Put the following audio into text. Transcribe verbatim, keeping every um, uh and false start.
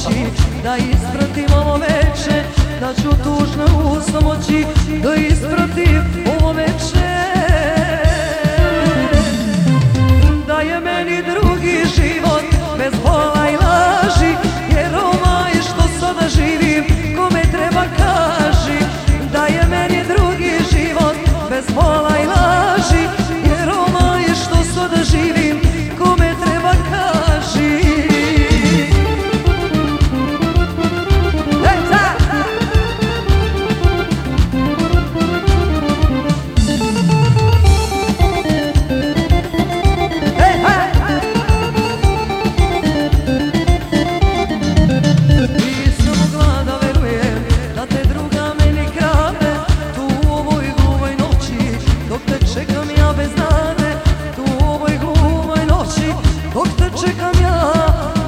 moći da ispratim ovo veče, da ću tužno u samoći da ispratim ovo veče. Da je meni drugi život bez bola i laži, jer ovaj što sada živim kome treba kaži. Da je meni drugi život bez bola i laži, jer ovaj što sada živim kome treba kaži. Čekam ja bez nade, tu u ovoj glumoj noći, dok te čekam ja